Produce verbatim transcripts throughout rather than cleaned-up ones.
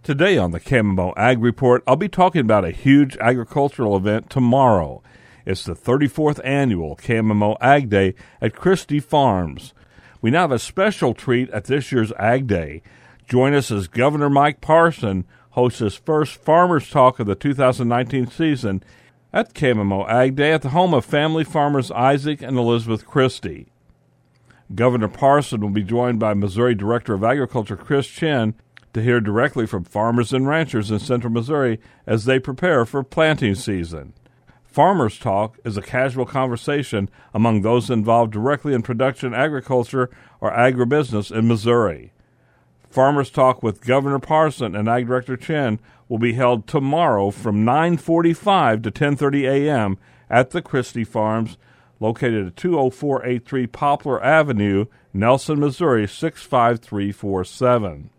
Today on the K M M O Ag Report, I'll be talking about a huge agricultural event tomorrow. It's the thirty-fourth annual K M M O Ag Day at Christie Farms. We now have a special treat at this year's Ag Day. Join us as Governor Mike Parson hosts his first Farmers Talk of the two thousand nineteen season at K M M O Ag Day at the home of family farmers Isaac and Elizabeth Christie. Governor Parson will be joined by Missouri Director of Agriculture Chris Chen to hear directly from farmers and ranchers in central Missouri as they prepare for planting season. Farmers Talk is a casual conversation among those involved directly in production agriculture or agribusiness in Missouri. Farmers Talk with Governor Parson and Ag Director Chen will be held tomorrow from nine forty-five to ten thirty a.m. at the Christie Farms, located at two oh four eighty-three Poplar Avenue, Nelson, Missouri, six five three four seven.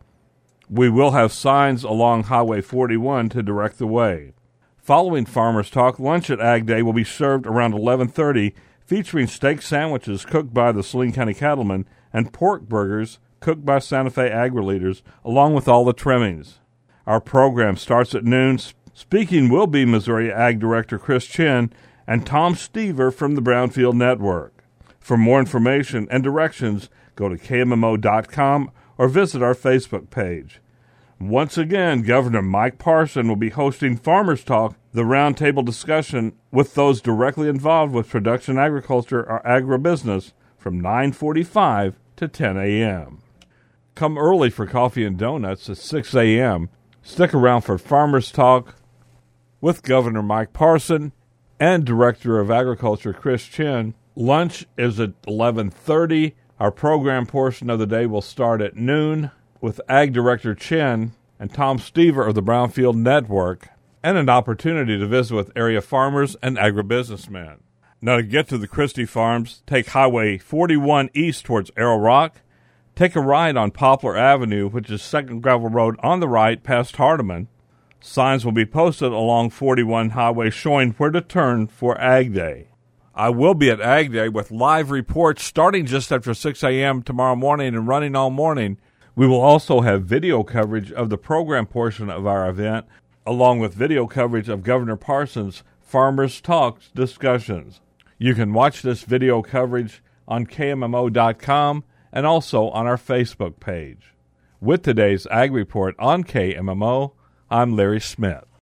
We will have signs along Highway forty-one to direct the way. Following Farmers Talk, lunch at Ag Day will be served around eleven thirty, featuring steak sandwiches cooked by the Saline County Cattlemen and pork burgers cooked by Santa Fe Agri-Leaders, along with all the trimmings. Our program starts at noon. Speaking will be Missouri Ag Director Chris Chen and Tom Stever from the Brownfield Network. For more information and directions, go to K M M O dot com or visit our Facebook page. Once again, Governor Mike Parson will be hosting Farmers Talk, the roundtable discussion with those directly involved with production agriculture or agribusiness, from nine forty-five to ten a.m. Come early for coffee and donuts at six a.m. Stick around for Farmers Talk with Governor Mike Parson and Director of Agriculture Chris Chen. Lunch is at eleven thirty. Our program portion of the day will start at noon with Ag Director Chen and Tom Stever of the Brownfield Network, and an opportunity to visit with area farmers and agribusinessmen. Now, to get to the Christie Farms, take Highway forty-one east towards Arrow Rock, take a ride on Poplar Avenue, which is second gravel road on the right past Hardeman. Signs will be posted along forty-one Highway showing where to turn for Ag Day. I will be at Ag Day with live reports starting just after six a.m. tomorrow morning and running all morning. We will also have video coverage of the program portion of our event, along with video coverage of Governor Parson's Farmers Talk discussions. You can watch this video coverage on K M M O dot com and also on our Facebook page. With today's Ag Report on K M M O, I'm Larry Smith.